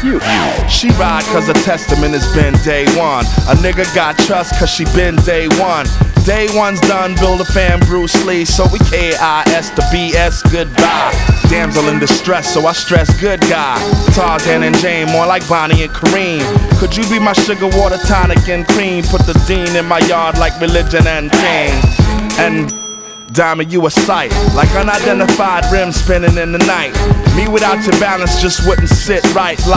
you. She ride cause the testament has been day one. A nigga got trust cause she been day one. Day one's done, build a fan Bruce Lee. So we KIS the BS goodbye. Damsel in distress, so I stress good guy. Tarzan and Jane, more like Bonnie and Kareem. Could you be my sugar, water, tonic, and cream? Put the dean in my yard like religion and king. And Diamond, you a sight, like unidentified rims spinning in the night. Me without your balance just wouldn't sit right.